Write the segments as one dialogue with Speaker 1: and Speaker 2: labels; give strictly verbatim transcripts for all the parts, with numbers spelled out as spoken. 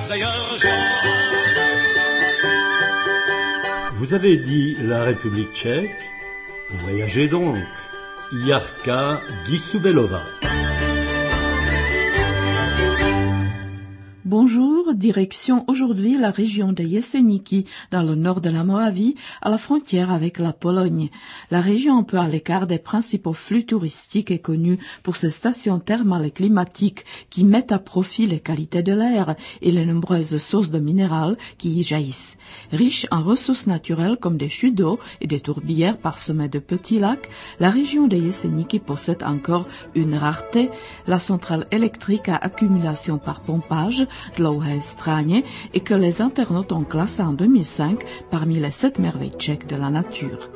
Speaker 1: d'ailleurs.
Speaker 2: Vous avez dit la République tchèque? Voyagez donc. Jarka Gisubelova.
Speaker 3: Bonjour, direction aujourd'hui la région de Jeseniki, dans le nord de la Moravie, à la frontière avec la Pologne. La région un peu à l'écart des principaux flux touristiques est connue pour ses stations thermales et climatiques qui mettent à profit les qualités de l'air et les nombreuses sources de minérales qui y jaillissent. Riche en ressources naturelles comme des chutes d'eau et des tourbières parsemées de petits lacs, la région de Jeseniki possède encore une rareté, la centrale électrique à accumulation par pompage, dlouhé stráně, et que les internautes ont classé en deux mille cinq parmi les sept merveilles tchèques de la nature.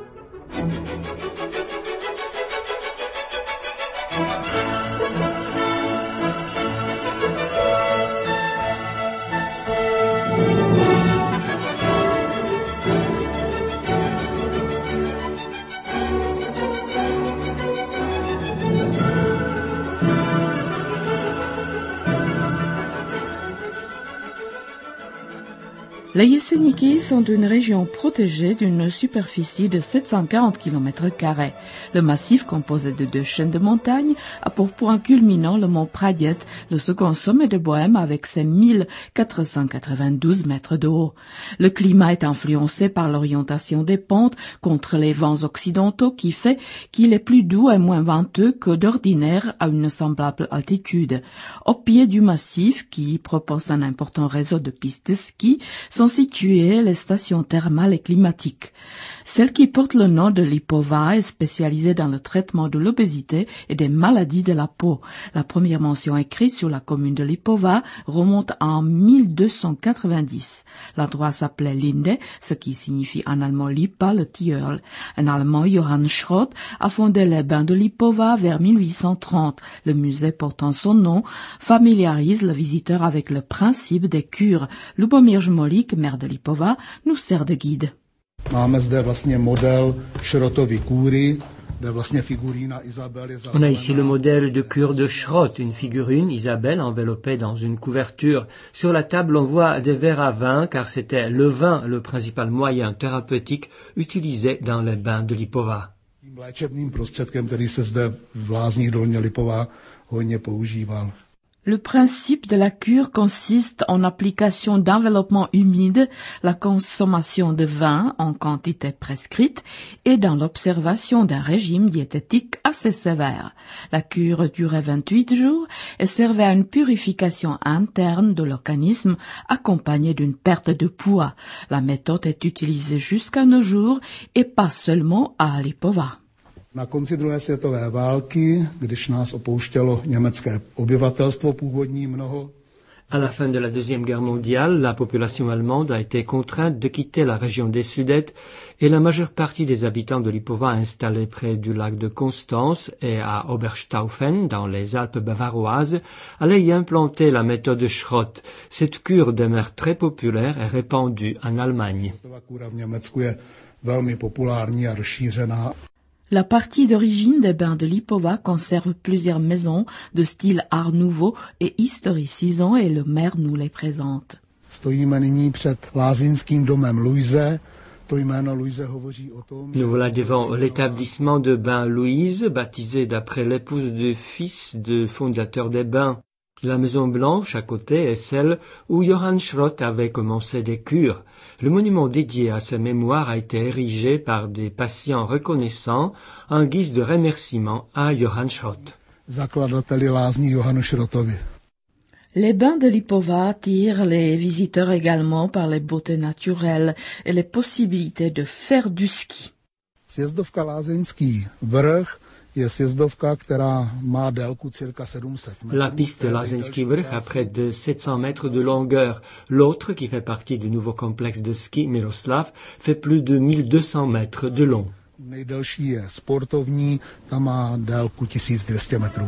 Speaker 3: Les Jeseniki sont une région protégée d'une superficie de sept cent quarante kilomètres carrés. Le massif, composé de deux chaînes de montagnes, a pour point culminant le mont Praděd, le second sommet de Bohême avec ses mille quatre cent quatre-vingt-douze mètres de haut. Le climat est influencé par l'orientation des pentes contre les vents occidentaux qui fait qu'il est plus doux et moins venteux que d'ordinaire à une semblable altitude. Au pied du massif, qui propose un important réseau de pistes de ski, sont situées les stations thermales et climatiques. Celle qui porte le nom de Lipova est spécialisée dans le traitement de l'obésité et des maladies de la peau. La première mention écrite sur la commune de Lipova remonte en mille deux cent quatre-vingt-dix. L'endroit s'appelait Linde, ce qui signifie en allemand Lipa, le tilleul. Un Allemand, Johann Schrott, a fondé les bains de Lipova vers mille huit cent trente. Le musée portant son nom familiarise le visiteur avec le principe des cures. Lubomír Žmolík, maire de Lipova, nous sert de guide.
Speaker 4: Máme zde vlastně model Schrottovy kůry, kde vlastně figurína Isabelle je
Speaker 5: On a ici le modèle de cure de Schrott, une figurine, Isabelle, enveloppée dans une couverture. Sur la table, on voit des verres à vin, car c'était le vin le principal moyen thérapeutique utilisé dans les bains de Lipova.
Speaker 4: Tím léčebným prostředkem, který se zde v lázních Dolní Lipova hodně používal.
Speaker 3: Le principe de la cure consiste en application d'enveloppement humide, la consommation de vin en quantité prescrite et dans l'observation d'un régime diététique assez sévère. La cure durait vingt-huit jours et servait à une purification interne de l'organisme accompagnée d'une perte de poids. La méthode est utilisée jusqu'à nos jours et pas seulement à Lipova.
Speaker 4: Na konci druhé světové války, když nás opouštělo německé obyvatelstvo původní mnoho.
Speaker 5: À la fin de la Deuxième Guerre mondiale, la population allemande a été contrainte de quitter la région des Sudètes et la majeure partie des habitants de Lipova installés près du lac de Constance et à Oberstaufen, dans les Alpes bavaroises, allaient y implanter la méthode Schrott. Cette cure demeure très populaire et répandue en Allemagne.
Speaker 3: La partie d'origine des bains de Lipova conserve plusieurs maisons de style Art Nouveau et historicisant et le maire nous les présente.
Speaker 4: Stojíme nyní před lázeňským domem Louise.
Speaker 5: Nous voilà devant l'établissement de bains Louise, baptisé d'après l'épouse du fils du fondateur des bains. La maison blanche à côté est celle où Johann Schrott avait commencé des cures. Le monument dédié à sa mémoire a été érigé par des patients reconnaissants en guise de remerciement à Johann Schrott.
Speaker 4: Zakladateli lázní Johannu Schrottovi.
Speaker 3: Les bains de Lipova attirent les visiteurs également par les beautés naturelles et les possibilités de faire du ski.
Speaker 4: Sjezdovka Lázeňský vrch je sjezdovka, která má délku cirka sedm set metrů.
Speaker 5: La piste Lázeňský vrch a près de sept cents mètres de longueur. L'autre, qui fait partie du nouveau complexe de ski Miroslav, fait plus de mille deux cents mètres de long.
Speaker 4: Nejdelší je sportovní, ta má délku tisíc dvě stě metrů.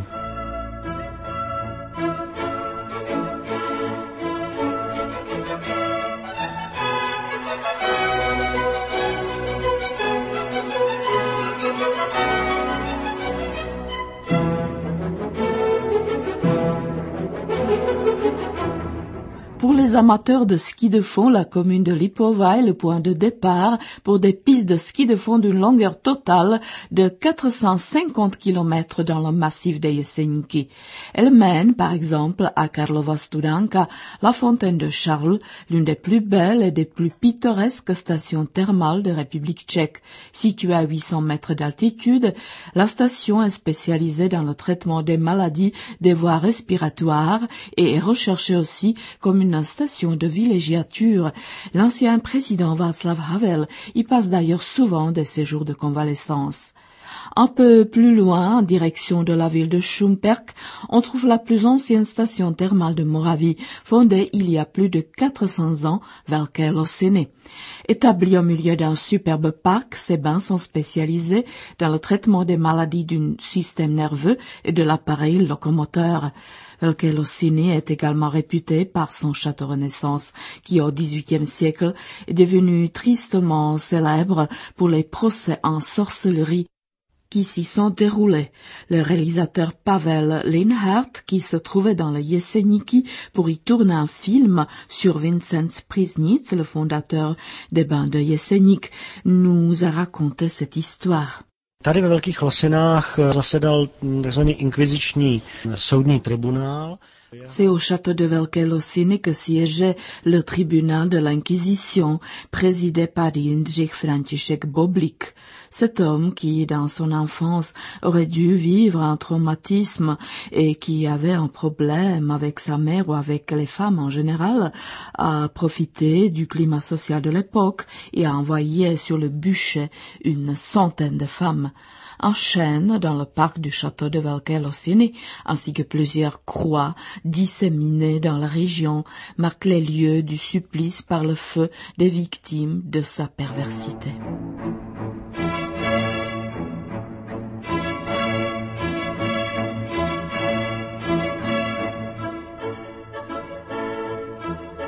Speaker 3: les amateurs de ski de fond, la commune de Lipova est le point de départ pour des pistes de ski de fond d'une longueur totale de quatre cent cinquante kilomètres dans le massif de Jeseníky. Elle mène, par exemple, à Karlova Studenka, la fontaine de Charles, l'une des plus belles et des plus pittoresques stations thermales de République tchèque. Située à huit cents mètres d'altitude, la station est spécialisée dans le traitement des maladies des voies respiratoires et est recherchée aussi comme une station de villégiature. L'ancien président Václav Havel y passe d'ailleurs souvent des séjours de convalescence. Un peu plus loin, en direction de la ville de Šumperk, on trouve la plus ancienne station thermale de Moravie, fondée il y a plus de quatre cents ans, Velké Losiny. Établie au milieu d'un superbe parc, ces bains sont spécialisés dans le traitement des maladies du système nerveux et de l'appareil locomoteur. Velké Losiny est également réputé par son château Renaissance, qui au dix-huitième siècle est devenu tristement célèbre pour les procès en sorcellerie qui s'y sont déroulés. Le réalisateur Pavel Linhart, qui se trouvait dans le Jeseníky pour y tourner un film sur Vincenc Prižnic, le fondateur des bains de Jeseník, nous a raconté cette histoire.
Speaker 1: Tady ve Velkých Losinách zasedal tzv. Inkviziční soudní tribunál.
Speaker 3: C'est au château de Velké Losiny que siégeait le tribunal de l'Inquisition, présidé par Jindřich František Boblik. Cet homme qui, dans son enfance, aurait dû vivre un traumatisme et qui avait un problème avec sa mère ou avec les femmes en général, a profité du climat social de l'époque et a envoyé sur le bûcher une centaine de femmes. Un chêne dans le parc du château de Velké Losiny, ainsi que plusieurs croix disséminées dans la région, marquent les lieux du supplice par le feu des victimes de sa perversité.